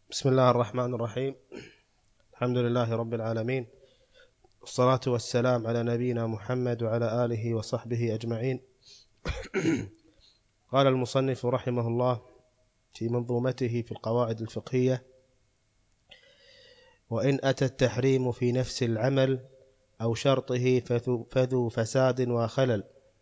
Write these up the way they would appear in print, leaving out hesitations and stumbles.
بسم الله الرحمن الرحيم. الحمد لله رب العالمين، والصلاة والسلام على نبينا محمد وعلى آله وصحبه أجمعين. قال المصنف رحمه الله في منظومته في القواعد الفقهية: وإن أتى التحريم في نفس العمل أو شرطه فذو فساد وخلل.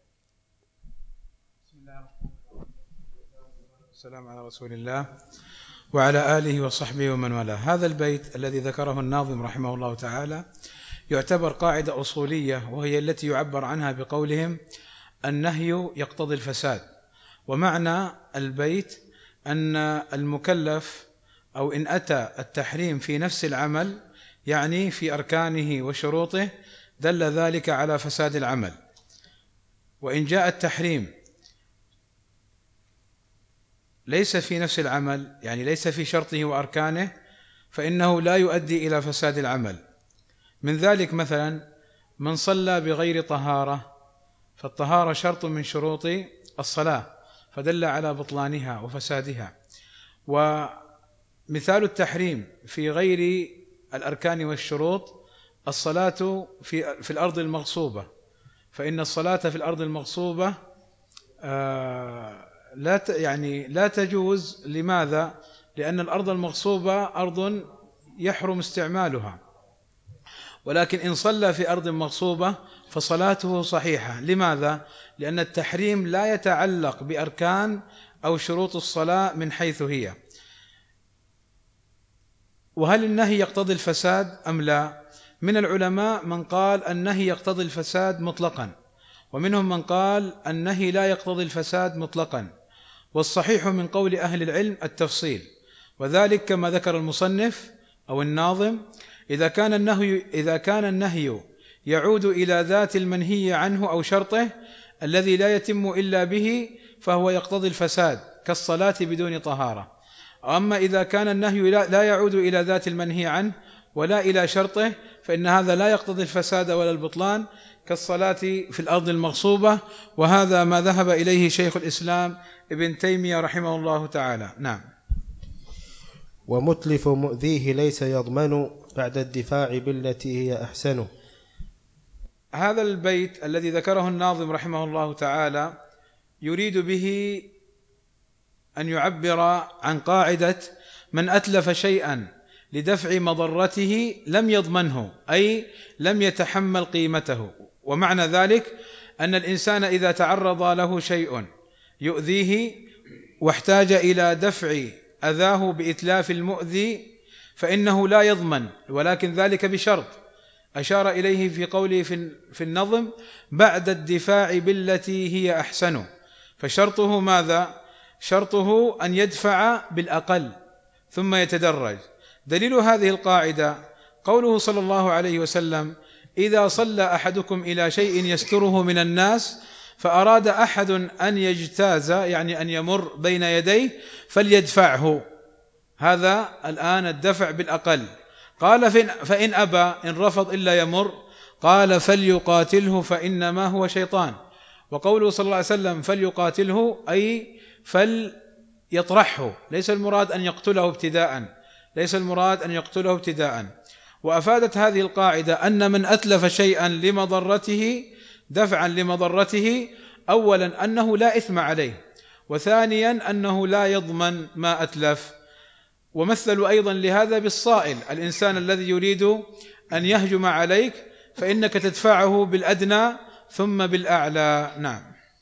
بسم الله والسلام على رسول الله وعلى آله وصحبه ومن والاه. هذا البيت الذي ذكره الناظم رحمه الله تعالى يعتبر قاعدة أصولية، وهي التي يعبر عنها بقولهم النهي يقتضي الفساد. ومعنى البيت أن المكلف أو إن أتى التحريم في نفس العمل، يعني في أركانه وشروطه، دل ذلك على فساد العمل. وإن جاء التحريم ليس في نفس العمل، يعني ليس في شرطه وأركانه، فإنه لا يؤدي إلى فساد العمل. من ذلك مثلا من صلى بغير طهارة، فالطهارة شرط من شروط الصلاة، فدل على بطلانها وفسادها. ومثال التحريم في غير الأركان والشروط الصلاة في الأرض المغصوبة، فإن الصلاة في الأرض المغصوبة لا تجوز. لماذا؟ لأن الأرض المغصوبة أرض يحرم استعمالها، ولكن إن صلى في أرض مغصوبة فصلاته صحيحة. لماذا؟ لأن التحريم لا يتعلق بأركان أو شروط الصلاة من حيث هي. وهل النهي يقتضي الفساد أم لا؟ من العلماء من قال النهي يقتضي الفساد مطلقا، ومنهم من قال النهي لا يقتضي الفساد مطلقا. والصحيح من قول أهل العلم التفصيل، وذلك كما ذكر المصنف أو الناظم: إذا كان النهي يعود إلى ذات المنهي عنه أو شرطه الذي لا يتم إلا به، فهو يقتضي الفساد كالصلاة بدون طهارة. أما إذا كان النهي لا يعود إلى ذات المنهي عنه ولا إلى شرطه، فإن هذا لا يقتضي الفساد ولا البطلان، كالصلاة في الأرض المغصوبة. وهذا ما ذهب إليه شيخ الإسلام ابن تيمية رحمه الله تعالى. نعم. ومتلف مؤذيه ليس يضمن بعد الدفاع بالتي هي أحسن. هذا البيت الذي ذكره الناظم رحمه الله تعالى يريد به أن يعبر عن قاعدة: من أتلف شيئا لدفع مضرته لم يضمنه، أي لم يتحمل قيمته. ومعنى ذلك أن الإنسان إذا تعرض له شيء يؤذيه واحتاج إلى دفع أذاه بإتلاف المؤذي، فإنه لا يضمن، ولكن ذلك بشرط أشار إليه في قوله في النظم: بعد الدفاع بالتي هي أحسن. فشرطه ماذا؟ شرطه أن يدفع بالأقل ثم يتدرج. دليل هذه القاعدة قوله صلى الله عليه وسلم: إذا صلى أحدكم إلى شيء يستره من الناس فأراد أحد أن يجتاز، يعني أن يمر بين يديه، فليدفعه. هذا الآن الدفع بالأقل. قال: فإن أبى، إن رفض إلا يمر، قال: فليقاتله فإنما هو شيطان. وقوله صلى الله عليه وسلم فليقاتله أي فليطرحه، ليس المراد أن يقتله ابتداء. وأفادت هذه القاعدة أن من أتلف شيئا لمضرته دفعا لمضرته، أولا أنه لا إثم عليه، وثانيا أنه لا يضمن ما أتلف. ومثلوا أيضا لهذا بالصائل، الإنسان الذي يريد أن يهجم عليك فإنك تدفعه بالأدنى ثم بالأعلى. نعم.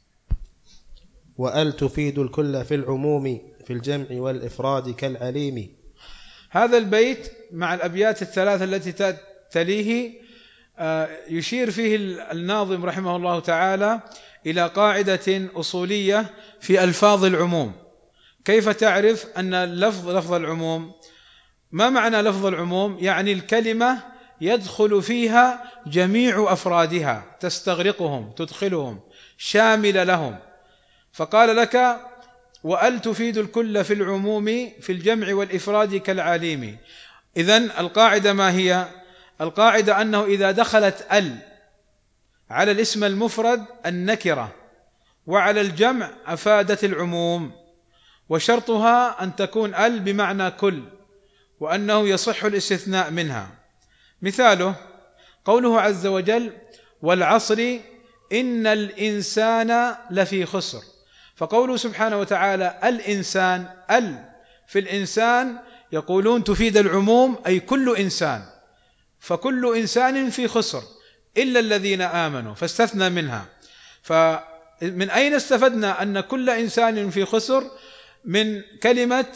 وأل تفيد الكل في العموم في الجمع والإفراد كالعليم. هذا البيت مع الأبيات الثلاثة التي تليه يشير فيه الناظم رحمه الله تعالى إلى قاعدة أصولية في ألفاظ العموم. كيف تعرف أن لفظ العموم؟ ما معنى لفظ العموم؟ يعني الكلمة يدخل فيها جميع أفرادها، تستغرقهم، تدخلهم، شامل لهم. فقال لك: وأل تفيد الكل في العموم في الجمع والإفراد كالعليم. إذن القاعدة ما هي؟ القاعدة أنه إذا دخلت ال على الاسم المفرد النكرة وعلى الجمع أفادت العموم. وشرطها أن تكون ال بمعنى كل، وأنه يصح الاستثناء منها. مثاله قوله عز وجل: والعصر إن الإنسان لفي خسر. فقوله سبحانه وتعالى الإنسان، في الإنسان يقولون تفيد العموم، أي كل إنسان، فكل إنسان في خسر إلا الذين آمنوا، فاستثنى منها. فمن أين استفدنا أن كل إنسان في خسر؟ من كلمة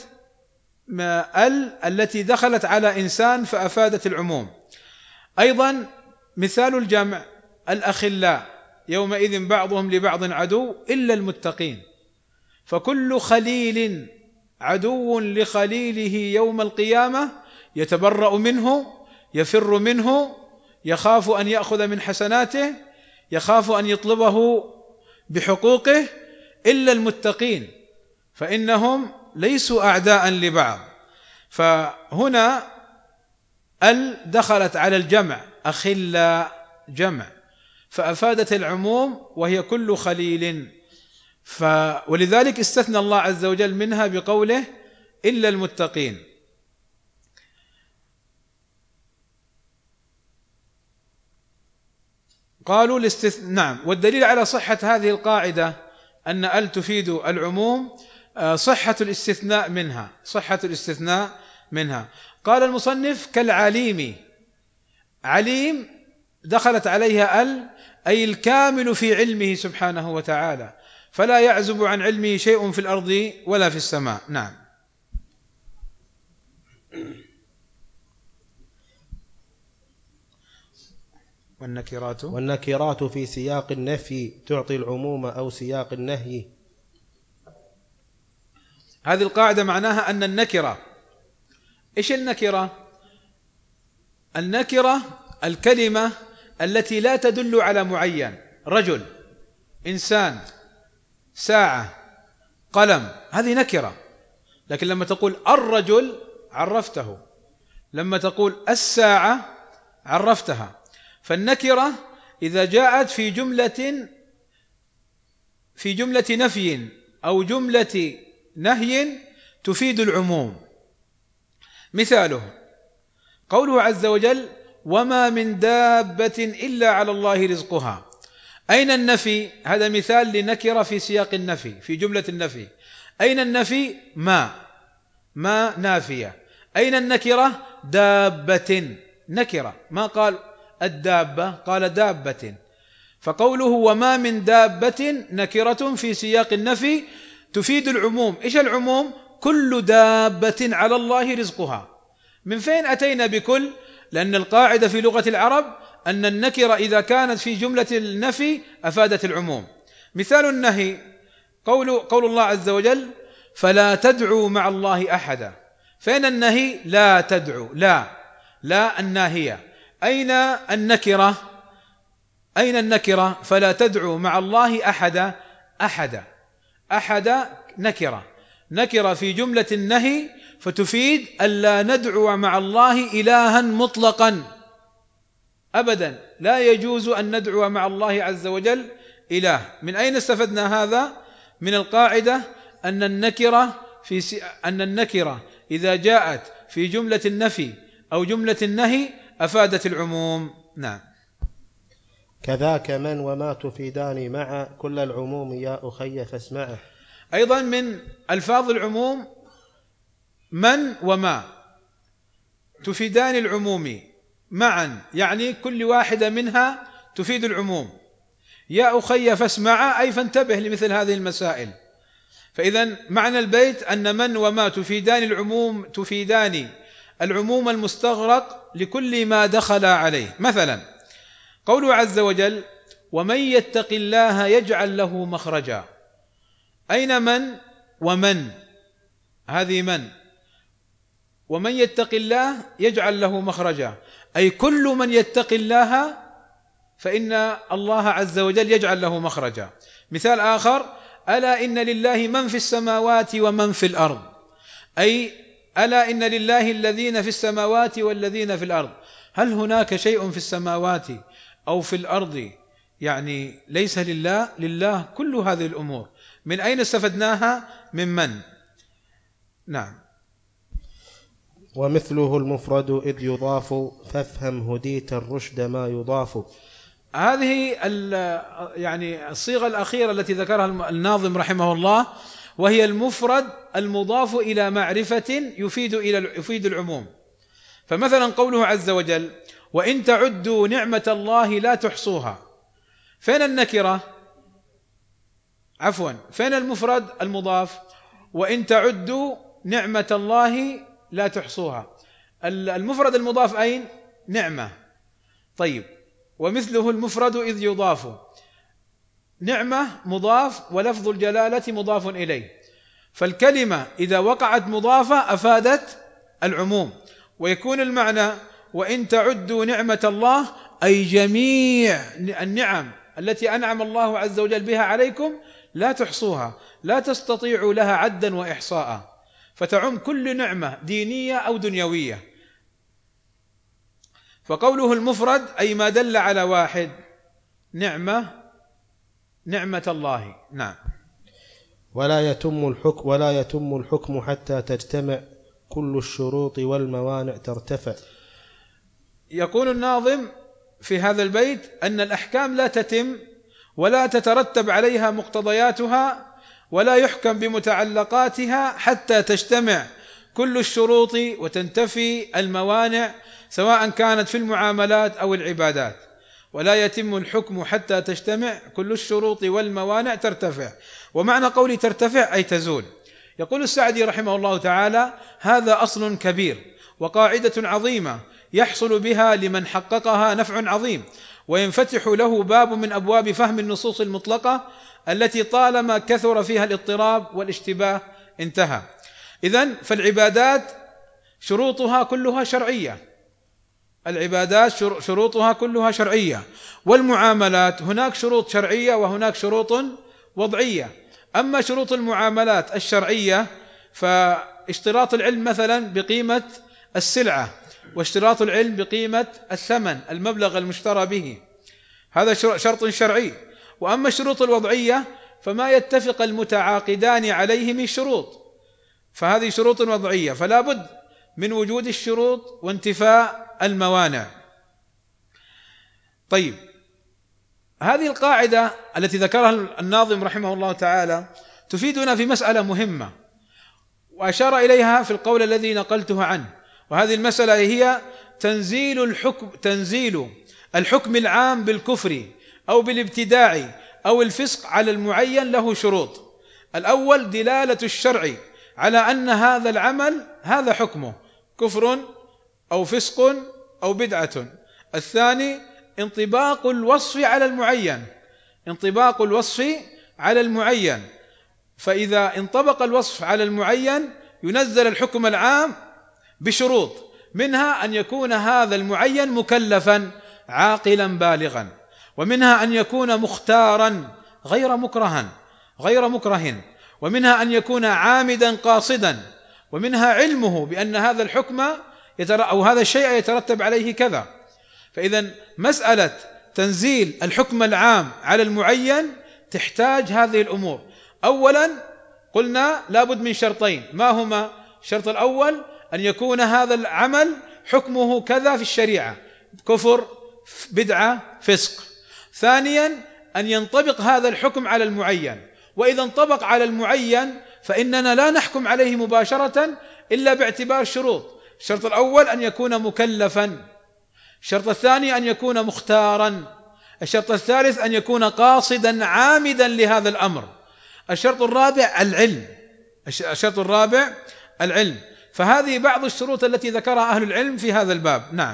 التي دخلت على إنسان فأفادت العموم. أيضا مثال الجمع: الأخلاء يومئذ بعضهم لبعض عدو إلا المتقين. فكل خليل عدو لخليله يوم القيامة، يتبرأ منه، يفر منه، يخاف أن يأخذ من حسناته، يخاف أن يطلبه بحقوقه، إلا المتقين فإنهم ليسوا أعداء لبعض. فهنا دخلت على الجمع، أخلاء جمع، فأفادت العموم وهي كل خليل. ولذلك استثنى الله عز وجل منها بقوله إلا المتقين. قالوا نعم. والدليل على صحة هذه القاعدة أن تفيد العموم صحة الاستثناء منها. قال المصنف: كالعليم، عليم دخلت عليها أي الكامل في علمه سبحانه وتعالى، فلا يعزب عن علمه شيء في الأرض ولا في السماء. نعم. والنكرات في سياق النفي تعطي العموم أو سياق النهي. هذه القاعدة معناها أن النكرة، إيش النكرة؟ النكرة الكلمة التي لا تدل على معين: رجل، إنسان، ساعة، قلم، هذه نكرة. لكن لما تقول الرجل عرفته، لما تقول الساعة عرفتها. فالنكرة إذا جاءت في جملة نفي أو جملة نهي تفيد العموم. مثاله قوله عز وجل: وما من دابة إلا على الله رزقها. أين النفي؟ هذا مثال لنكرة في سياق النفي، في جملة النفي. أين النفي؟ ما نافية. أين النكرة؟ دابة، نكرة، ما قال الدابة، قال دابة. فقوله وما من دابة نكرة في سياق النفي تفيد العموم. إيش العموم؟ كل دابة على الله رزقها. من فين أتينا بكل؟ لأن القاعدة في لغة العرب أن النكرة إذا كانت في جملة النفي أفادت العموم. مثال النهي قول الله عز وجل: فلا تدعوا مع الله أحدا. فين النهي؟ لا تدعوا، لا الناهية. أين النكرة؟ فلا تدعوا مع الله أحدا نكرة في جملة النهي، فتفيد ألا ندعو مع الله إلها مطلقا أبدا، لا يجوز أن ندعو مع الله عز وجل إله. من أين استفدنا هذا؟ من القاعدة أن النكرة إذا جاءت في جملة النفي أو جملة النهي أفادت العموم. نعم. كذاك من وما تفيدان مع كل العموم يا أخي فاسمعه. أيضا من ألفاظ العموم من وما تفيدان العموم معا، يعني كل واحدة منها تفيد العموم. يا أخي فاسمع، أي فانتبه لمثل هذه المسائل. فإذا معنى البيت أن من وما تفيدان العموم المستغرق لكل ما دخل عليه. مثلا قوله عز وجل: ومن يتق الله يجعل له مخرجا. أين من ومن؟ هذه من. ومن يتق الله يجعل له مخرجا، أي كل من يتق الله فإن الله عز وجل يجعل له مخرجا. مثال آخر: ألا إن لله من في السماوات ومن في الأرض، أي ألا إن لله الذين في السماوات والذين في الأرض. هل هناك شيء في السماوات أو في الأرض يعني ليس لله كل هذه الأمور. من أين استفدناها؟ من. نعم. ومثله المفرد إذ يضاف فافهم هديت الرشد ما يضاف. هذه يعني الصيغة الأخيرة التي ذكرها الناظم رحمه الله، وهي المفرد المضاف إلى معرفة يفيد العموم. فمثلا قوله عز وجل: وإن تعدوا نعمة الله لا تحصوها، فين النكرة؟ عفوا، فين المفرد المضاف؟ وإن تعدوا نعمة الله لا تحصوها. المفرد المضاف أين؟ نعمة. طيب، ومثله المفرد إذ يضاف، نعمة مضاف ولفظ الجلالة مضاف إليه، فالكلمة إذا وقعت مضافة أفادت العموم، ويكون المعنى: وإن تعدوا نعمة الله، أي جميع النعم التي أنعم الله عز وجل بها عليكم لا تحصوها، لا تستطيعوا لها عدا وإحصاء، فتعم كل نعمة دينية أو دنيوية. فقوله المفرد أي ما دل على واحد، نعمة الله. نعم. ولا يتم الحكم حتى تجتمع كل الشروط والموانع ترتفع. يقول الناظم في هذا البيت أن الأحكام لا تتم ولا تترتب عليها مقتضياتها ولا يحكم بمتعلقاتها حتى تجتمع كل الشروط وتنتفي الموانع، سواء كانت في المعاملات أو العبادات. ولا يتم الحكم حتى تجتمع كل الشروط والموانع ترتفع. ومعنى قولي ترتفع أي تزول. يقول السعدي رحمه الله تعالى: هذا أصل كبير وقاعدة عظيمة يحصل بها لمن حققها نفع عظيم، وينفتح له باب من أبواب فهم النصوص المطلقة التي طالما كثر فيها الاضطراب والاشتباه. انتهى. إذن فالعبادات شروطها كلها شرعية، العبادات شروطها كلها شرعية، والمعاملات هناك شروط شرعية وهناك شروط وضعية. أما شروط المعاملات الشرعية فاشتراط العلم مثلا بقيمة السلعة، واشتراط العلم بقيمة الثمن المبلغ المشترى به، هذا شرط شرعي. وأما الشروط الوضعية فما يتفق المتعاقدان عليه من شروط، فهذه شروط وضعية، فلا بد من وجود الشروط وانتفاء الموانع. طيب، هذه القاعدة التي ذكرها الناظم رحمه الله تعالى تفيدنا في مسألة مهمة، وأشار إليها في القول الذي نقلته عنه، وهذه المسألة هي تنزيل الحكم العام بالكفر أو بالابتداع أو الفسق على المعين له شروط. الأول دلالة الشرع على أن هذا العمل هذا حكمه كفر أو فسق أو بدعة. الثاني انطباق الوصف على المعين، فإذا انطبق الوصف على المعين ينزل الحكم العام بشروط، منها أن يكون هذا المعين مكلفا عاقلا بالغا، ومنها أن يكون مختارا غير مكره، ومنها أن يكون عامدا قاصدا، ومنها علمه بأن هذا الحكم أو هذا الشيء يترتب عليه كذا. فإذا مسألة تنزيل الحكم العام على المعين تحتاج هذه الأمور. أولا قلنا لابد من شرطين، ما هما؟ الشرط الأول أن يكون هذا العمل حكمه كذا في الشريعة، كفر، بدعة، فسق. ثانيا أن ينطبق هذا الحكم على المعين، وإذا انطبق على المعين فإننا لا نحكم عليه مباشرة إلا باعتبار شروط. الشرط الأول أن يكون مكلفا، الشرط الثاني أن يكون مختارا، الشرط الثالث أن يكون قاصدا عامدا لهذا الأمر، الشرط الرابع العلم. فهذه بعض الشروط التي ذكرها أهل العلم في هذا الباب. نعم.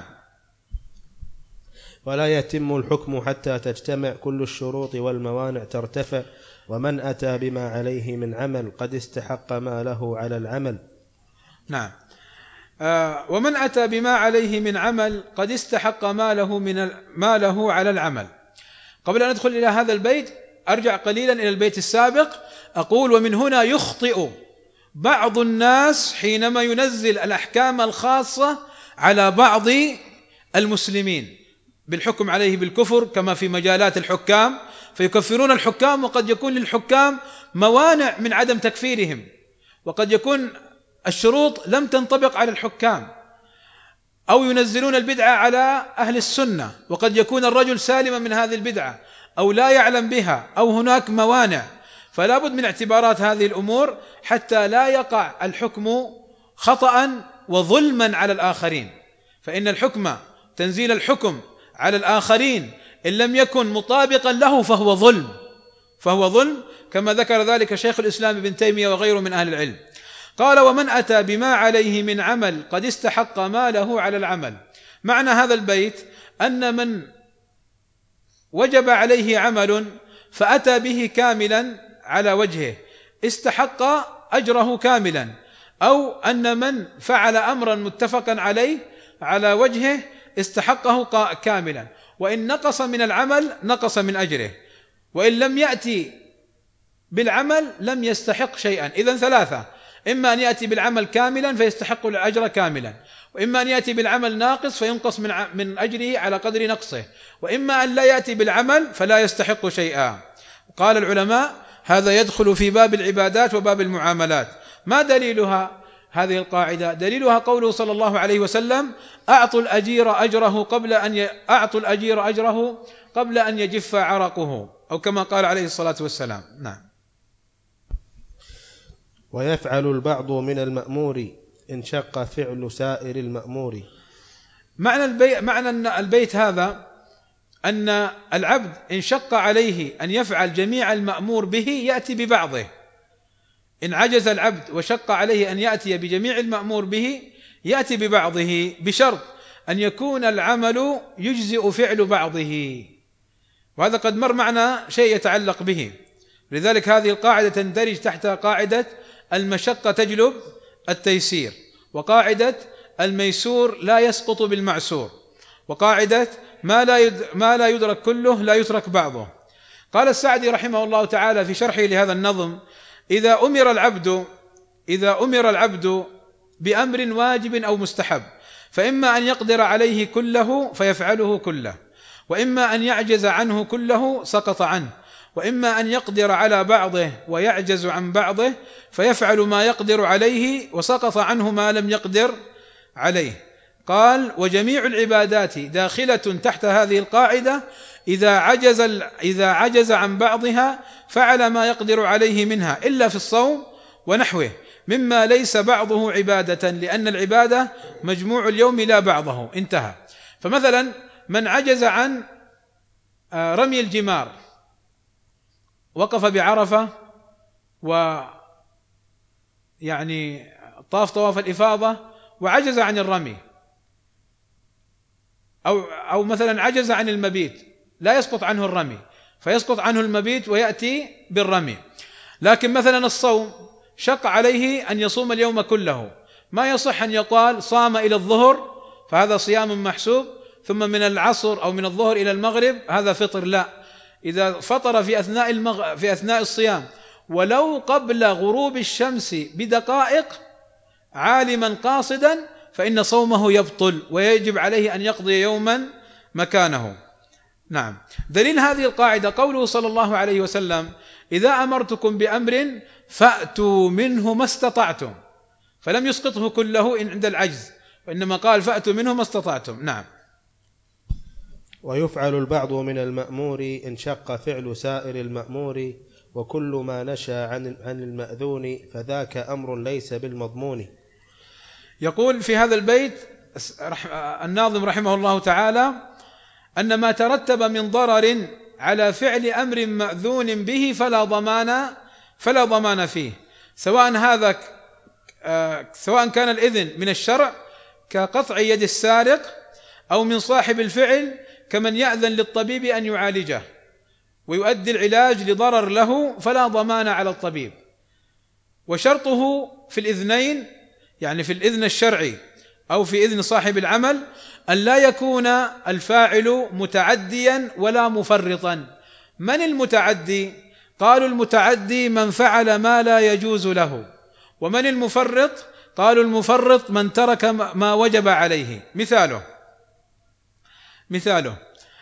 ولا يتم الحكم حتى تجتمع كل الشروط والموانع ترتفع، ومن أتى بما عليه من عمل قد استحق ما له على العمل. نعم. ومن أتى بما عليه من عمل قد استحق ما له على العمل. قبل أن ندخل إلى هذا البيت أرجع قليلا إلى البيت السابق، أقول: ومن هنا يخطئ بعض الناس حينما ينزل الأحكام الخاصة على بعض المسلمين بالحكم عليه بالكفر، كما في مجالات الحكام، فيكفرون الحكام، وقد يكون للحكام موانع من عدم تكفيرهم، وقد يكون الشروط لم تنطبق على الحكام، أو ينزلون البدعة على أهل السنة، وقد يكون الرجل سالما من هذه البدعة أو لا يعلم بها أو هناك موانع، فلا بد من اعتبارات هذه الأمور حتى لا يقع الحكم خطأ وظلما على الآخرين. فإن الحكم، تنزيل الحكم على الآخرين إن لم يكن مطابقا له فهو ظلم كما ذكر ذلك شيخ الإسلام ابن تيمية وغيره من أهل العلم. قال: ومن أتى بما عليه من عمل قد استحق ما له على العمل. معنى هذا البيت أن من وجب عليه عمل فأتى به كاملا على وجهه استحق أجره كاملا، أو أن من فعل أمرا متفقا عليه على وجهه استحقه كاملا، وإن نقص من العمل نقص من أجره، وإن لم يأتي بالعمل لم يستحق شيئا. إذن ثلاثة: إما أن يأتي بالعمل كاملا فيستحق الأجر كاملا، وإما أن يأتي بالعمل ناقص فينقص من أجره على قدر نقصه، وإما أن لا يأتي بالعمل فلا يستحق شيئا. قال العلماء: هذا يدخل في باب العبادات وباب المعاملات. ما دليلها هذه القاعدة؟ دليلها قوله صلى الله عليه وسلم: أعطوا الأجير أجره قبل أن يجف عرقه، أو كما قال عليه الصلاة والسلام. نعم. ويفعل البعض من المأمور إن شق فعل سائر المأمور. معنى البيت هذا أن العبد إن شق عليه أن يفعل جميع المأمور به يأتي ببعضه. إن عجز العبد وشق عليه أن يأتي بجميع المأمور به يأتي ببعضه، بشرط أن يكون العمل يجزئ فعل بعضه، وهذا قد مر معنا شيء يتعلق به. لذلك هذه القاعدة تندرج تحت قاعدة المشقة تجلب التيسير، وقاعدة الميسور لا يسقط بالمعسور، وقاعدة ما لا يدرك كله لا يترك بعضه. قال السعدي رحمه الله تعالى في شرحه لهذا النظم: إذا أمر العبد بأمر واجب أو مستحب فإما أن يقدر عليه كله فيفعله كله، وإما أن يعجز عنه كله سقط عنه، وإما أن يقدر على بعضه ويعجز عن بعضه فيفعل ما يقدر عليه وسقط عنه ما لم يقدر عليه. قال: وجميع العبادات داخلة تحت هذه القاعدة إذا عجز عن بعضها فعل ما يقدر عليه منها، إلا في الصوم ونحوه مما ليس بعضه عبادة، لأن العبادة مجموع اليوم لا بعضه. انتهى. فمثلا من عجز عن رمي الجمار، وقف بعرفة طاف طواف الإفاضة وعجز عن الرمي، أو مثلا عجز عن المبيت، لا يسقط عنه الرمي فيسقط عنه المبيت ويأتي بالرمي. لكن مثلا الصوم شق عليه أن يصوم اليوم كله، ما يصح أن يقال صام إلى الظهر فهذا صيام محسوب، ثم من العصر أو من الظهر إلى المغرب هذا فطر. لا، إذا فطر في أثناء الصيام ولو قبل غروب الشمس بدقائق عالما قاصدا فإن صومه يبطل ويجب عليه أن يقضي يوما مكانه. نعم. دليل هذه القاعدة قوله صلى الله عليه وسلم: إذا أمرتكم بأمر فأتوا منه ما استطعتم، فلم يسقطه كله إن عند العجز، وإنما قال فأتوا منه ما استطعتم. نعم. ويفعل البعض من المأمور إن شق فعل سائر المأمور، وكل ما نشا عن المأذون فذاك أمر ليس بالمضمون. يقول في هذا البيت الناظم رحمه الله تعالى أن ما ترتب من ضرر على فعل أمر مأذون به فلا ضمان فيه، سواء كان الإذن من الشرع كقطع يد السارق، أو من صاحب الفعل كمن يأذن للطبيب أن يعالجه ويؤدي العلاج لضرر له فلا ضمان على الطبيب. وشرطه في الإذنين، يعني في الإذن الشرعي أو في إذن صاحب العمل، أن لا يكون الفاعل متعديا ولا مفرطا. من المتعدي؟ قالوا المتعدي من فعل ما لا يجوز له. ومن المفرط؟ قالوا المفرط من ترك ما وجب عليه. مثاله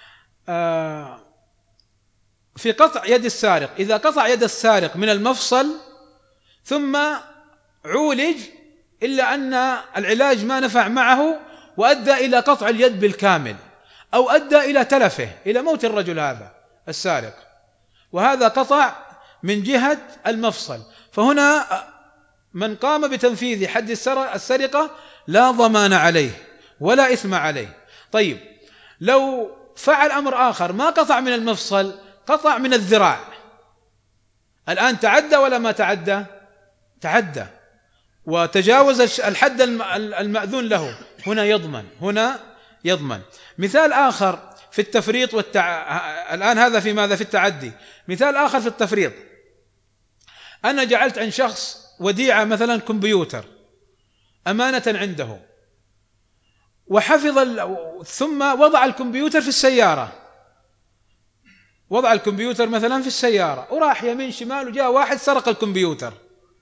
في قطع يد السارق، إذا قطع يد السارق من المفصل ثم عولج إلا أن العلاج ما نفع معه وأدى إلى قطع اليد بالكامل، أو أدى إلى تلفه، إلى موت الرجل هذا السارق، وهذا قطع من جهة المفصل. فهنا من قام بتنفيذ حد السرقة لا ضمان عليه ولا إثم عليه. طيب، لو فعل أمر آخر ما قطع من المفصل، قطع من الذراع، الآن تعدى ولا ما تعدى؟ تعدى وتجاوز الحد المأذون له، هنا يضمن. مثال آخر في التفريط الآن هذا في ماذا؟ في التعدي. مثال آخر في التفريط: أنا جعلت عن شخص وديعة مثلا كمبيوتر أمانة عنده، وحفظ ثم وضع الكمبيوتر في السيارة، وضع الكمبيوتر مثلا في السيارة وراح يمين شمال وجاء واحد سرق الكمبيوتر.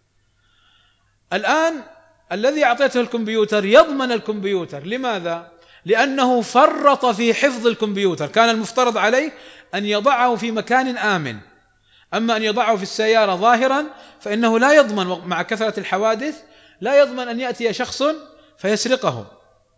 الآن الذي أعطيته الكمبيوتر يضمن الكمبيوتر. لماذا؟ لأنه فرط في حفظ الكمبيوتر، كان المفترض عليه أن يضعه في مكان آمن، أما أن يضعه في السيارة ظاهرا فإنه لا يضمن، مع كثرة الحوادث لا يضمن أن يأتي شخص فيسرقه.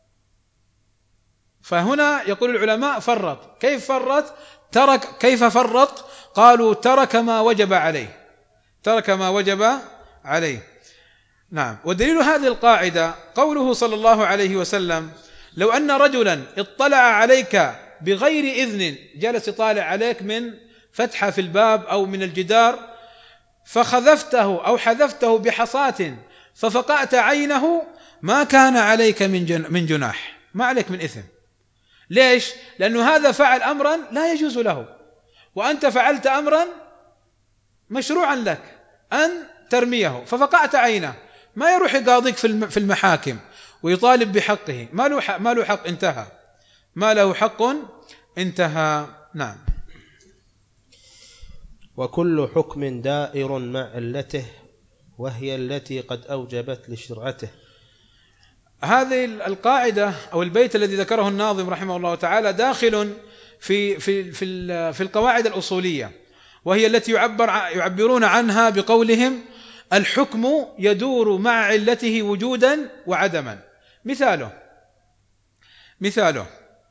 فهنا يقول العلماء فرط. كيف فرط؟ كيف فرط؟ قالوا ترك ما وجب عليه، ترك ما وجب عليه. نعم. ودليل هذه القاعدة قوله صلى الله عليه وسلم: لو أن رجلا اطلع عليك بغير إذن، جلس يطالع عليك من فتحة في الباب أو من الجدار، فخذفته أو حذفته بحصاة ففقأت عينه، ما كان عليك من جناح، ما عليك من إثم. ليش؟ لأنه هذا فعل أمرا لا يجوز له، وأنت فعلت أمرا مشروعا لك أن ترميه، ففقأت عينه، ما يروح يقاضيك في المحاكم ويطالب بحقه، ما له حق، انتهى، ما له حق، انتهى. نعم. وكل حكم دائر مع علته، وهي التي قد أوجبت لشرعته. هذه القاعدة أو البيت الذي ذكره الناظم رحمه الله تعالى داخل في القواعد الأصولية، وهي التي يعبرون عنها بقولهم: الحكم يدور مع علته وجودا وعدما. مثاله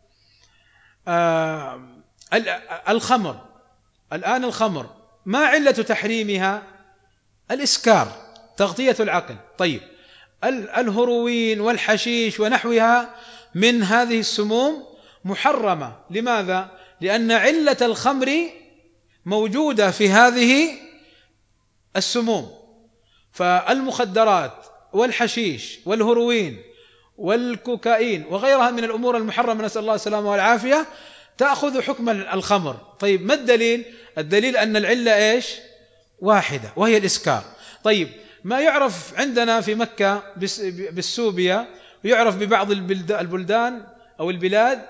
الخمر. الآن الخمر ما علة تحريمها؟ الإسكار، تغطية العقل. طيب، الهروين والحشيش ونحوها من هذه السموم محرمة. لماذا؟ لأن علة الخمر موجودة في هذه السموم. فالمخدرات والحشيش والهروين والكوكايين وغيرها من الأمور المحرمة، نسأل الله السلامة والعافية، تأخذ حكم الخمر. طيب، ما الدليل؟ الدليل أن العلة إيش؟ واحدة، وهي الإسكار. طيب، ما يعرف عندنا في مكة بالسوبيا، ويعرف ببعض البلدان أو البلاد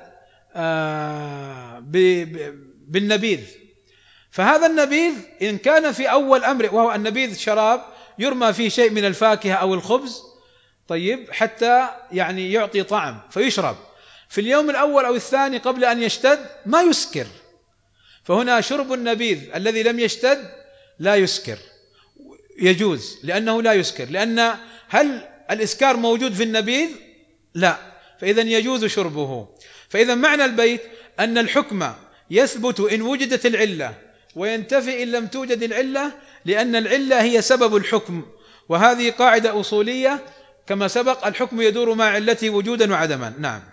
بالنبيذ. فهذا النبيذ إن كان في أول أمر، وهو النبيذ شراب يرمى فيه شيء من الفاكهة أو الخبز، طيب، حتى يعني يعطي طعم فيشرب، في اليوم الأول أو الثاني قبل أن يشتد ما يسكر. فهنا شرب النبيذ الذي لم يشتد لا يسكر، يجوز لأنه لا يسكر. لأن هل الإسكار موجود في النبيذ؟ لا، فإذا يجوز شربه. فإذا معنى البيت أن الحكم يثبت إن وجدت العلة، وينتفي إن لم توجد العلة، لأن العلة هي سبب الحكم. وهذه قاعدة أصولية كما سبق: الحكم يدور مع علته وجودا وعدما. نعم.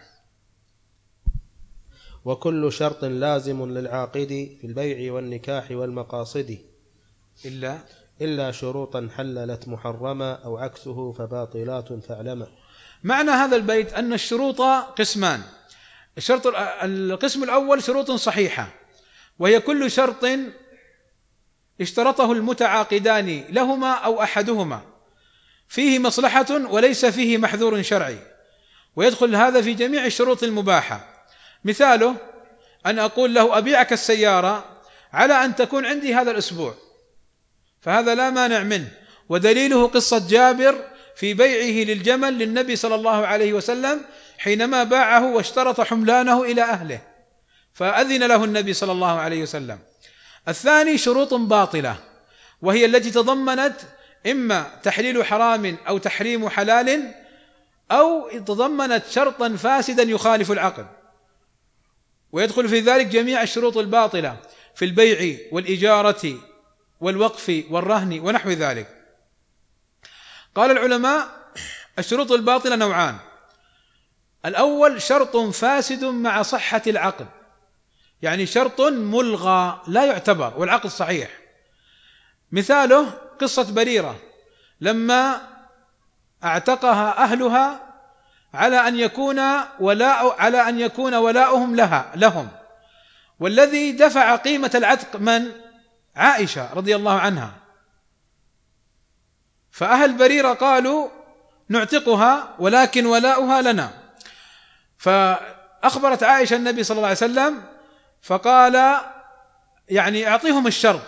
وكل شرط لازم للعاقد في البيع والنكاح والمقاصد، إلا شروطا حللت محرما أو عكسه فباطلات فاعلما. معنى هذا البيت أن الشروط قسمان. القسم الأول شروط صحيحة، وهي كل شرط اشترطه المتعاقدان لهما أو أحدهما فيه مصلحة وليس فيه محذور شرعي، ويدخل هذا في جميع الشروط المباحة. مثاله أن أقول له: أبيعك السيارة على أن تكون عندي هذا الأسبوع، فهذا لا مانع منه. ودليله قصة جابر في بيعه للجمل للنبي صلى الله عليه وسلم حينما باعه واشترط حملانه إلى أهله، فأذن له النبي صلى الله عليه وسلم. الثاني شروط باطلة، وهي التي تضمنت إما تحليل حرام أو تحريم حلال، أو تضمنت شرطا فاسدا يخالف العقد، ويدخل في ذلك جميع الشروط الباطلة في البيع والإجارة والوقف والرهن ونحو ذلك. قال العلماء: الشروط الباطلة نوعان: الأول شرط فاسد مع صحة العقد، يعني شرط ملغى لا يعتبر والعقد صحيح. مثاله قصة بريرة لما اعتقها أهلها على أن يكون ولاؤهم لهم، والذي دفع قيمة العتق من؟ عائشة رضي الله عنها. فأهل بريرة قالوا: نعتقها ولكن ولاؤها لنا. فأخبرت عائشة النبي صلى الله عليه وسلم فقال: يعني أعطيهم الشرط.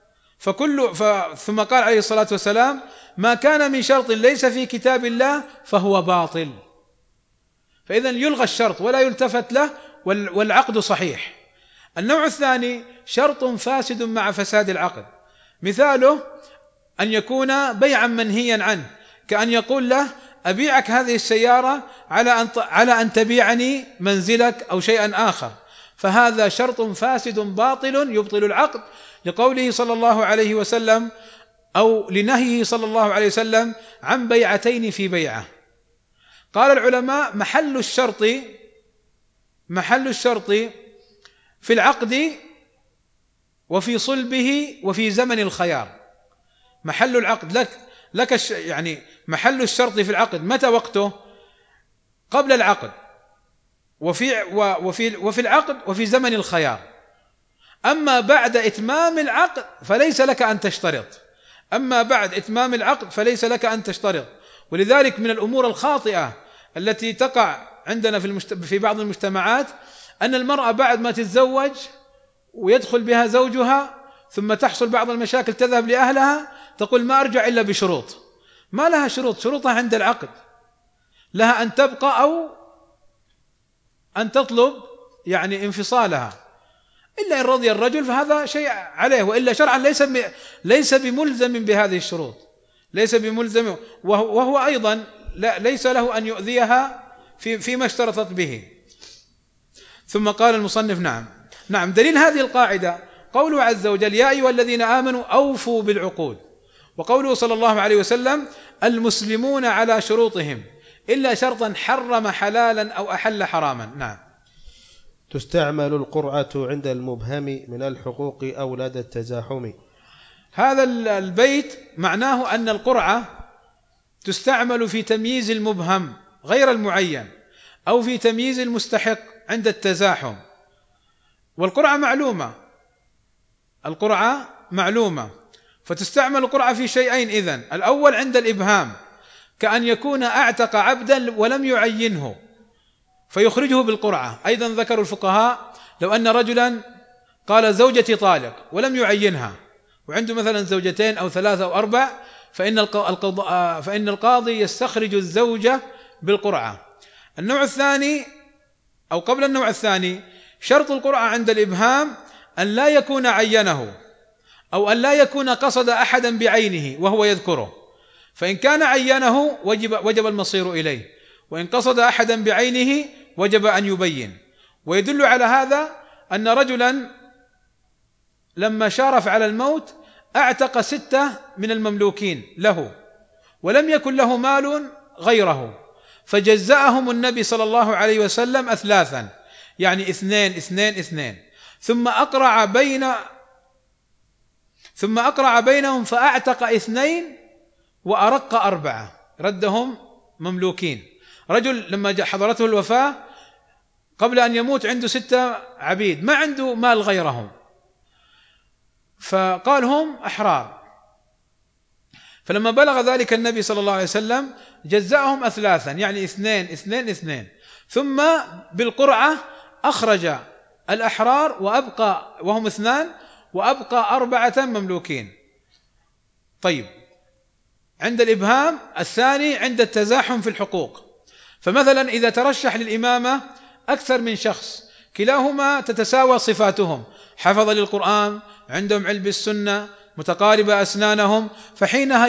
ثم قال عليه الصلاة والسلام: ما كان من شرط ليس في كتاب الله فهو باطل. فإذا يلغى الشرط ولا يلتفت له والعقد صحيح. النوع الثاني شرط فاسد مع فساد العقد، مثاله أن يكون بيعا منهيا عنه، كأن يقول له: أبيعك هذه السيارة على أن تبيعني منزلك أو شيئا آخر، فهذا شرط فاسد باطل يبطل العقد، لقوله صلى الله عليه وسلم أو لنهيه صلى الله عليه وسلم عن بيعتين في بيعة. قال العلماء: محل الشرط في العقد وفي صلبه وفي زمن الخيار. محل العقد يعني محل الشرط في العقد متى وقته؟ قبل العقد وفي العقد وفي زمن الخيار. أما بعد إتمام العقد فليس لك أن تشترط. ولذلك من الأمور الخاطئة التي تقع عندنا في بعض المجتمعات أن المرأة بعد ما تتزوج ويدخل بها زوجها ثم تحصل بعض المشاكل تذهب لأهلها تقول: ما أرجع إلا بشروط. ما لها شروط، شروطها عند العقد، لها أن تبقى أو أن تطلب يعني انفصالها، إلا إن رضي الرجل فهذا شيء عليه، وإلا شرعا ليس بملزم بهذه الشروط، ليس بملزم، وهو أيضا ليس له أن يؤذيها فيما اشترطت به. ثم قال المصنف: نعم دليل هذه القاعدة قوله عز وجل: يا أيها الذين آمنوا أوفوا بالعقود، وقوله صلى الله عليه وسلم: المسلمون على شروطهم إلا شرطا حرم حلالا أو أحل حراما. نعم. تستعمل القرعة عند المبهم من الحقوق أو لدى التزاحم. هذا البيت معناه أن القرعة تستعمل في تمييز المبهم غير المعين أو في تمييز المستحق عند التزاحم. والقرعة معلومة، فتستعمل القرعة في شيئين إذن: الأول عند الإبهام، كأن يكون أعتق عبدا ولم يعينه فيخرجه بالقرعة. أيضا ذكر الفقهاء لو أن رجلا قال: زوجتي طالق ولم يعينها، وعنده مثلا زوجتين أو 3 أو 4، فإن القاضي يستخرج الزوجة بالقرعة. النوع الثاني أو قبل النوع الثاني، شرط القرعة عند الإبهام أن لا يكون عينه أو أن لا يكون قصد أحدا بعينه وهو يذكره، فإن كان عينه وجب المصير إليه، وإن قصد أحدا بعينه وجب أن يبين. ويدل على هذا أن رجلا لما شارف على الموت أعتق 6 من المملوكين له ولم يكن له مال غيره، فجزأهم النبي صلى الله عليه وسلم 3، يعني 2 ثم أقرع بينهم فأعتق 2 وأرق 4، ردهم مملوكين. رجل لما حضرته الوفاة قبل أن يموت عنده 6 عبيد ما عنده مال غيرهم، فقال هم أحرار. فلما بلغ ذلك النبي صلى الله عليه وسلم جزأهم 3، يعني 2 ثم بالقرعة أخرج الأحرار وهم 2 وأبقى 4 مملوكين. طيب، عند الإبهام الثاني عند التزاحم في الحقوق، فمثلا إذا ترشح للإمامة أكثر من شخص كلاهما تتساوى صفاتهم، حفظ للقرآن، عندهم علم بالسنة، متقاربة أسنانهم، فحينها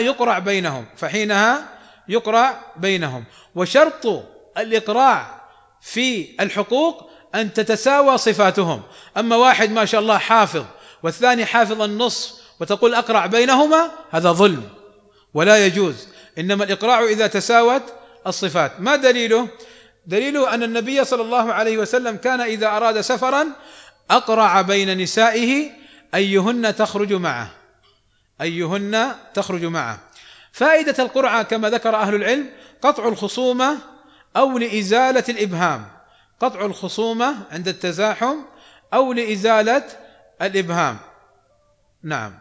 يقرع بينهم. وشرط الإقراع في الحقوق أن تتساوى صفاتهم. أما واحد ما شاء الله حافظ والثاني حافظ النصف وتقول أقرع بينهما، هذا ظلم ولا يجوز. إنما الإقراع إذا تساوت الصفات. ما دليله؟ دليله أن النبي صلى الله عليه وسلم كان إذا أراد سفرا أقرع بين نسائه أيهن تخرج معه. فائدة القرعة كما ذكر أهل العلم قطع الخصومة أو لإزالة الإبهام، قطع الخصومة عند التزاحم أو لإزالة الإبهام. نعم.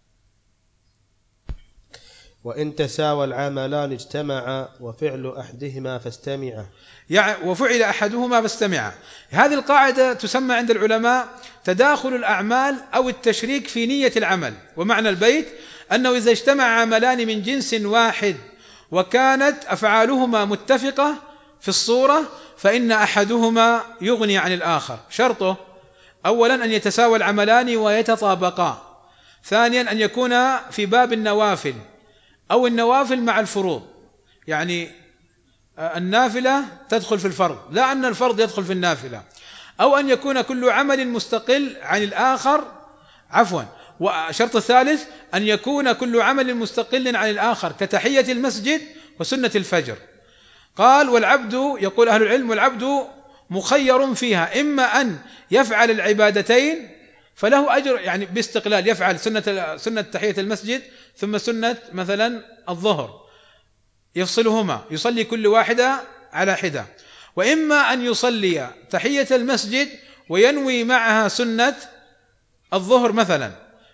وإن تساوى العملان اجتمعا وفعل أحدهما فاستمعا. وفعل أحدهما فاستمعا. هذه القاعدة تسمى عند العلماء تداخل الأعمال أو التشريك في نية العمل. ومعنى البيت أنه إذا اجتمع عملان من جنس واحد وكانت أفعالهما متفقة في الصورة فإن أحدهما يغني عن الآخر. شرطه أولا أن يتساوى العملان ويتطابقا، ثانيا أن يكون في باب النوافل أو النوافل مع الفروض، يعني النافلة تدخل في الفرض لا أن الفرض يدخل في النافلة، أو أن يكون كل عمل مستقل عن الآخر، والشرط الثالث أن يكون كل عمل مستقل عن الآخر كتحية المسجد وسنة الفجر. قال والعبد، يقول أهل العلم والعبد مخير فيها، إما أن يفعل العبادتين فله أجر، يعني باستقلال يفعل سنة تحية المسجد ثم سنة مثلا الظهر يفصلهما، يصلي كل واحدة على حدة، وإما أن يصلي تحية المسجد وينوي معها سنة الظهر مثلا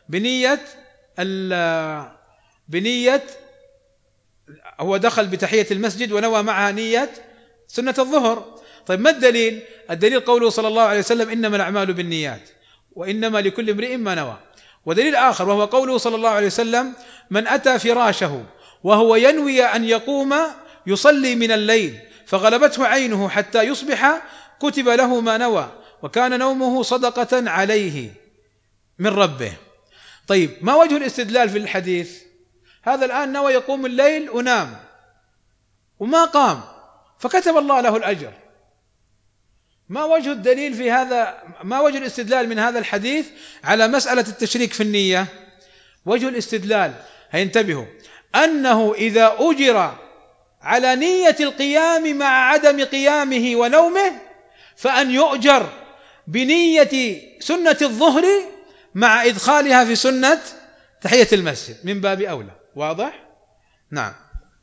بنية هو دخل بتحية المسجد ونوى معها نية سنة الظهر. طيب ما الدليل؟ الدليل قوله صلى الله عليه وسلم إنما الأعمال بالنيات وإنما لكل امرئ ما نوى. ودليل آخر وهو قوله صلى الله عليه وسلم من أتى فراشه وهو ينوي أن يقوم يصلي من الليل فغلبته عينه حتى يصبح كتب له ما نوى وكان نومه صدقة عليه من ربه. طيب ما وجه الاستدلال في الحديث؟ هذا الآن نوى يقوم الليل ونام وما قام فكتب الله له الأجر. ما وجه الدليل في هذا؟ ما وجه الاستدلال من هذا الحديث على مسألة التشريك في النية؟ وجه الاستدلال هينتبهوا أنه إذا أجر على نية القيام مع عدم قيامه ونومه فأن يؤجر بنية سنة الظهر مع إدخالها في سنة تحية المسجد من باب أولى. واضح؟ نعم.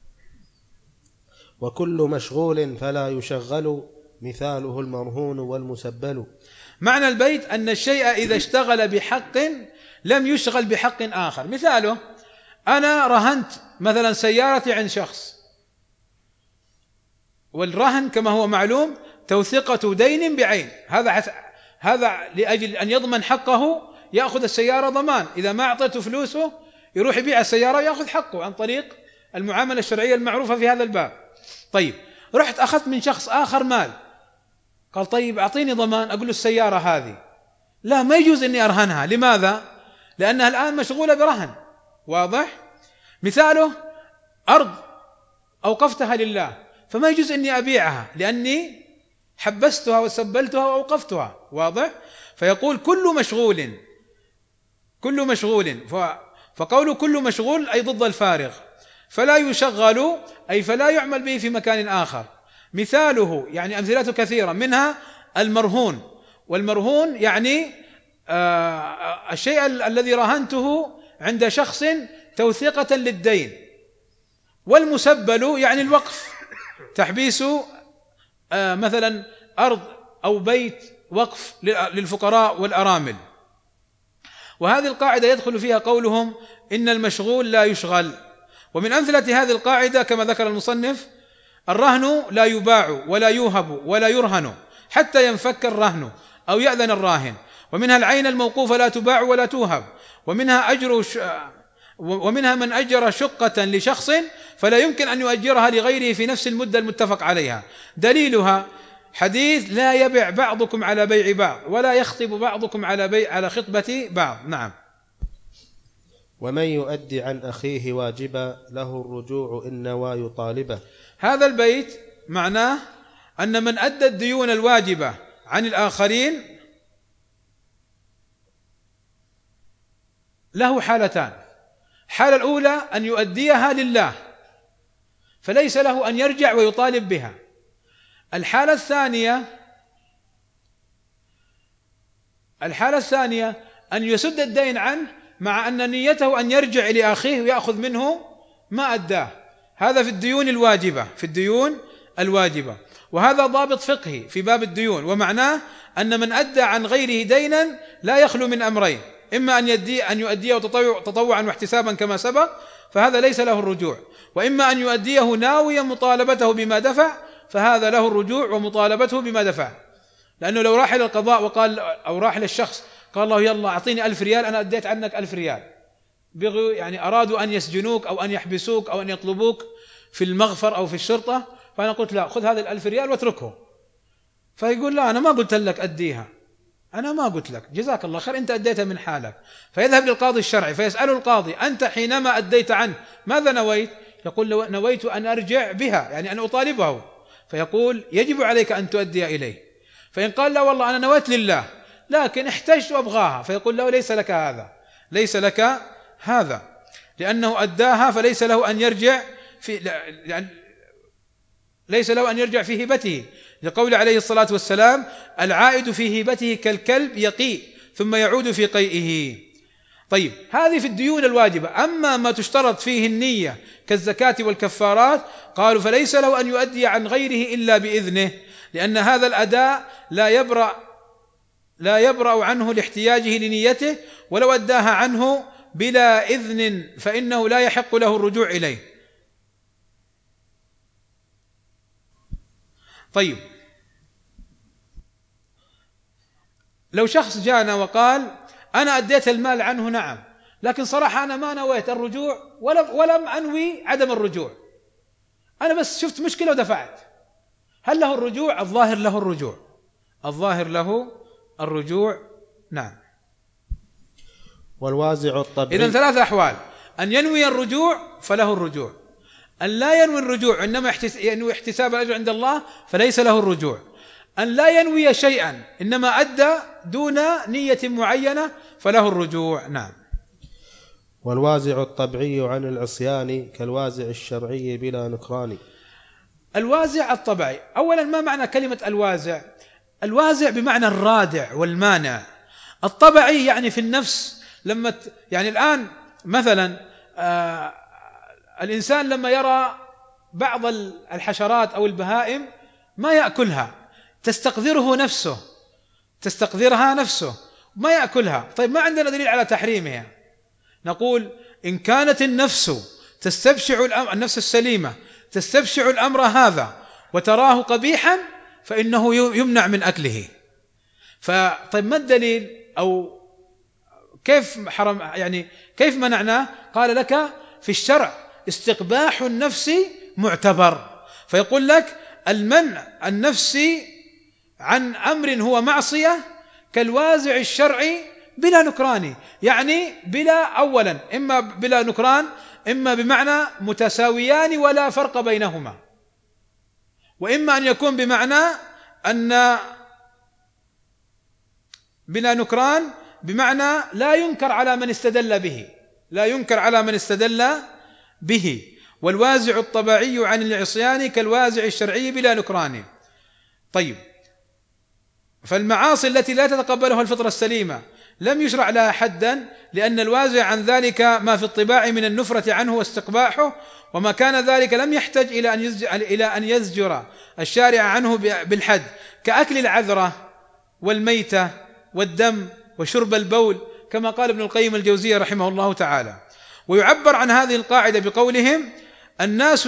وكل مشغول فلا يشغل مثاله المرهون والمسبل. معنى البيت أن الشيء إذا اشتغل بحق لم يشغل بحق آخر. مثاله أنا رهنت مثلا سيارتي عند شخص، والرهن كما هو معلوم توثيقة دين بعين، هذا لأجل أن يضمن حقه يأخذ السيارة ضمان، إذا ما أعطيته فلوسه يروح يبيع السيارة ويأخذ حقه عن طريق المعاملة الشرعية المعروفة في هذا الباب. طيب رحت أخذت من شخص آخر مال، قال طيب أعطيني ضمان، أقول له السيارة هذه لا، ما يجوز أني أرهنها. لماذا؟ لأنها الآن مشغولة برهن. واضح؟ مثاله أرض أوقفتها لله فما يجوز أني أبيعها لأني حبستها وسبلتها وأوقفتها. واضح؟ فيقول كل مشغول فقول كل مشغول أي ضد الفارغ، فلا يشغل أي فلا يعمل به في مكان آخر. مثاله يعني أمثلته كثيرة، منها المرهون، والمرهون يعني الشيء الذي رهنته عند شخص توثيقة للدين، والمسبل يعني الوقف، تحبيس مثلا أرض أو بيت وقف للفقراء والأرامل. وهذه القاعدة يدخل فيها قولهم إن المشغول لا يشغل. ومن أمثلة هذه القاعدة كما ذكر المصنف الرهن لا يباع ولا يوهب ولا يرهن حتى ينفك الرهن أو يأذن الراهن. ومنها العين الموقوفة لا تباع ولا توهب. ومنها من أجر شقة لشخص فلا يمكن أن يؤجرها لغيره في نفس المدة المتفق عليها. دليلها حديث لا يبع بعضكم على بيع بعض ولا يخطب بعضكم على خطبة بعض. نعم. ومن يؤدي عن أخيه واجبا له الرجوع إن نوى يطالبه. هذا البيت معناه أن من أدى الديون الواجبة عن الآخرين له حالتان. الحالة الأولى أن يؤديها لله فليس له أن يرجع ويطالب بها. الحالة الثانية أن يسد الدين عنه مع أن نيته أن يرجع لأخيه ويأخذ منه ما أداه. هذا في الديون الواجبة، وهذا ضابط فقهي في باب الديون، ومعناه أن من أدى عن غيره دينا لا يخلو من أمرين: إما أن يؤديه تطوعا واحتسابا كما سبق فهذا ليس له الرجوع، وإما أن يؤديه ناويا مطالبته بما دفع فهذا له الرجوع ومطالبته بما دفع. لأنه لو راح إلى القضاء وقال، أو راح للشخص قال الله يلا أعطيني 1000 ريال، أنا أديت عنك 1000 ريال، يعني أرادوا أن يسجنوك أو أن يحبسوك أو أن يطلبوك في المغفر أو في الشرطة، فأنا قلت لا، خذ هذه 1000 ريال واتركه. فيقول لا، أنا ما قلت لك أديها، أنا ما قلت لك، جزاك الله خير، أنت أديتها من حالك. فيذهب للقاضي الشرعي فيسأله القاضي: أنت حينما أديت عنه ماذا نويت؟ يقول نويت أن أرجع بها، يعني أن أطالبه. فيقول يجب عليك أن تؤدي إليه. فإن قال لا والله أنا نويت لله لكن احتجت وأبغاها، فيقول له ليس لك هذا لأنه أداها، فليس له أن يرجع ليس له أن يرجع في هبته، لقول عليه الصلاة والسلام: العائد في هبته كالكلب يقيء ثم يعود في قيئه. طيب، هذه في الديون الواجبة. أما ما تشترط فيه النية كالزكاة والكفارات، قالوا فليس له أن يؤدي عن غيره إلا بإذنه، لأن هذا الأداء لا يبرأ عنه لاحتياجه لنيته، ولو أداها عنه بلا إذن فإنه لا يحق له الرجوع إليه. طيب، لو شخص جاءنا وقال أنا أديت المال عنه، نعم، لكن صراحة أنا ما نويت الرجوع ولم أنوي عدم الرجوع، أنا بس شفت مشكلة ودفعت، هل له الرجوع؟ الظاهر له الرجوع، نعم. والوازع الطبيعي. إذن 3 أحوال: أن ينوي الرجوع فله الرجوع، أن لا ينوي الرجوع إنما ينوي احتساب الأجر عند الله فليس له الرجوع، أن لا ينوي شيئا إنما أدى دون نية معينة فله الرجوع، نعم. والوازع الطبيعي عن العصيان كالوازع الشرعي بلا نكران. الوازع الطبيعي، أولا ما معنى كلمة الوازع؟ الوازع بمعنى الرادع والمانع. الطبيعي يعني في النفس، يعني الآن مثلا الإنسان لما يرى بعض الحشرات أو البهائم ما يأكلها، تستقذرها نفسه ما يأكلها. طيب، ما عندنا دليل على تحريمها، نقول إن كانت النفس النفس السليمة تستبشع الأمر هذا وتراه قبيحا فإنه يمنع من أكله. طيب، ما الدليل؟ أو كيف حرم، يعني كيف منعناه؟ قال لك في الشرع استقباح النفس معتبر، فيقول لك المنع النفسي عن أمر هو معصية كالوازع الشرعي بلا نكران، يعني إما بلا نكران، إما بمعنى متساويان ولا فرق بينهما، وإما أن يكون بمعنى أن بلا نكران بمعنى لا ينكر على من استدل به. والوازع الطبيعي عن العصيان كالوازع الشرعي بلا نكران. طيب، فالمعاصي التي لا تتقبلها الفطرة السليمة لم يشرع لها حدا، لأن الوازع عن ذلك ما في الطباع من النفرة عنه واستقباحه، وما كان ذلك لم يحتج إلى أن يزجر الشارع عنه بالحد، كأكل العذرة والميتة والدم وشرب البول، كما قال ابن القيم الجوزية رحمه الله تعالى. ويعبر عن هذه القاعدة بقولهم: الناس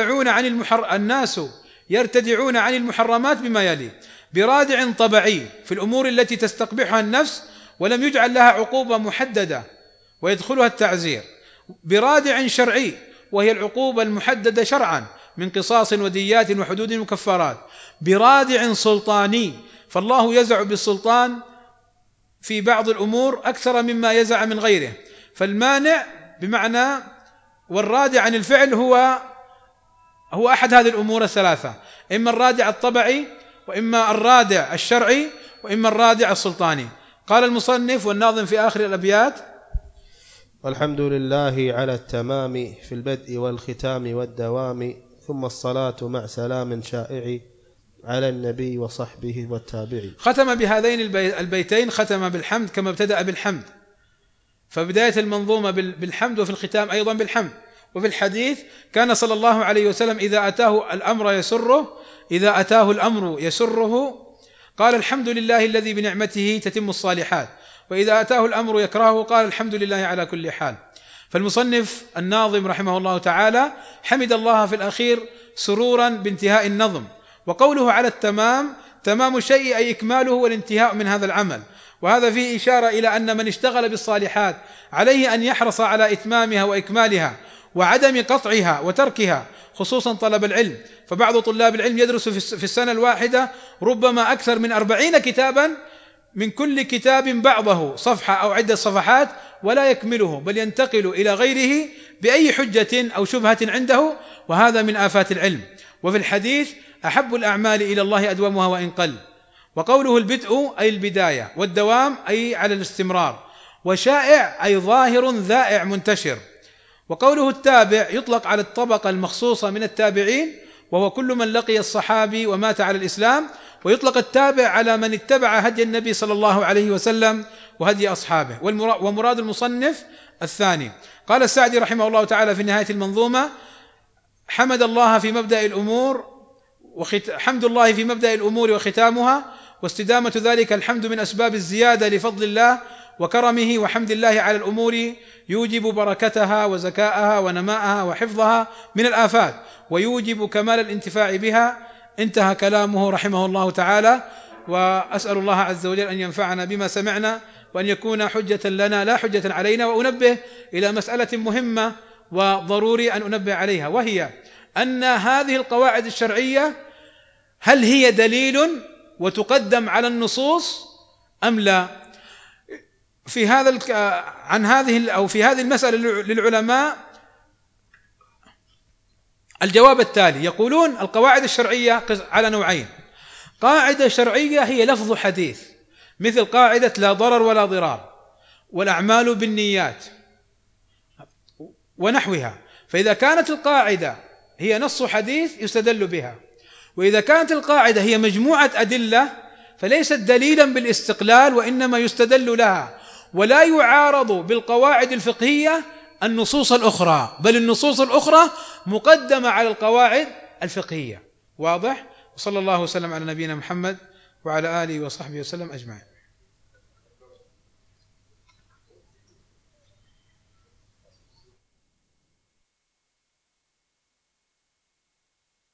يرتدعون عن المحرمات بما يلي: برادع طبيعي في الأمور التي تستقبحها النفس ولم يجعل لها عقوبة محددة ويدخلها التعزير، برادع شرعي وهي العقوبة المحددة شرعا من قصاص وديات وحدود وكفارات، برادع سلطاني، فالله يزع بالسلطان في بعض الأمور أكثر مما يزع من غيره، فالمانع بمعنى والرادع عن الفعل هو أحد هذه الأمور الثلاثة، إما الرادع الطبعي، وإما الرادع الشرعي، وإما الرادع السلطاني. قال المصنف والناظم في آخر الأبيات: والحمد لله على التمام في البدء والختام والدوام، ثم الصلاة مع سلام شائع على النبي وصحبه والتابعين. ختم بهذين البيتين، ختم بالحمد كما ابتدأ بالحمد، فبداية المنظومة بالحمد، وفي الختام أيضا بالحمد. وفي الحديث كان صلى الله عليه وسلم إذا أتاه الأمر يسره قال الحمد لله الذي بنعمته تتم الصالحات، وإذا أتاه الأمر يكرهه قال الحمد لله على كل حال. فالمصنف الناظم رحمه الله تعالى حمد الله في الأخير سرورا بانتهاء النظم، وقوله على التمام، تمام الشيء أي إكماله والانتهاء من هذا العمل، وهذا فيه إشارة إلى أن من اشتغل بالصالحات عليه أن يحرص على إتمامها وإكمالها وعدم قطعها وتركها، خصوصا طلب العلم، فبعض طلاب العلم يدرس في السنة الواحدة ربما أكثر من 40 كتابا، من كل كتاب بعضه صفحة أو عدة صفحات، ولا يكمله بل ينتقل إلى غيره بأي حجة أو شبهة عنده، وهذا من آفات العلم. وفي الحديث أحب الأعمال إلى الله أدومها وإن قل، وقوله البدء أي البداية، والدوام أي على الاستمرار، وشائع أي ظاهر ذائع منتشر. وقوله التابع يطلق على الطبقة المخصوصة من التابعين، وهو كل من لقي الصحابي ومات على الإسلام، ويطلق التابع على من اتبع هدي النبي صلى الله عليه وسلم وهدي أصحابه. ومراد المصنف الثاني. قال السعدي رحمه الله تعالى في نهاية المنظومة: حمد الله في مبدأ الأمور حمد الله في مبدأ الأمور وختامها، واستدامة ذلك الحمد من أسباب الزيادة لفضل الله وكرمه وحمد الله على الأمور يوجب بركتها وزكاءها ونماءها وحفظها من الآفات، ويوجب كمال الانتفاع بها. انتهى كلامه رحمه الله تعالى. وأسأل الله عز وجل أن ينفعنا بما سمعنا، وأن يكون حجة لنا لا حجة علينا. وأنبه إلى مسألة مهمة وضروري أن أنبه عليها، وهي أن هذه القواعد الشرعية هل هي دليل وتقدم على النصوص أم لا؟ في هذه المسألة للعلماء الجواب التالي: يقولون القواعد الشرعية على نوعين. قاعدة شرعية هي لفظ حديث، مثل قاعدة لا ضرر ولا ضرار، والأعمال بالنيات ونحوها. فإذا كانت القاعدة هي نص حديث يستدل بها، وإذا كانت القاعدة هي مجموعة أدلة فليست دليلا بالاستقلال، وإنما يستدل لها، ولا يعارض بالقواعد الفقهية النصوص الأخرى، بل النصوص الأخرى مقدمة على القواعد الفقهية. واضح؟ وصلى الله وسلم على نبينا محمد وعلى آله وصحبه وسلم أجمعين.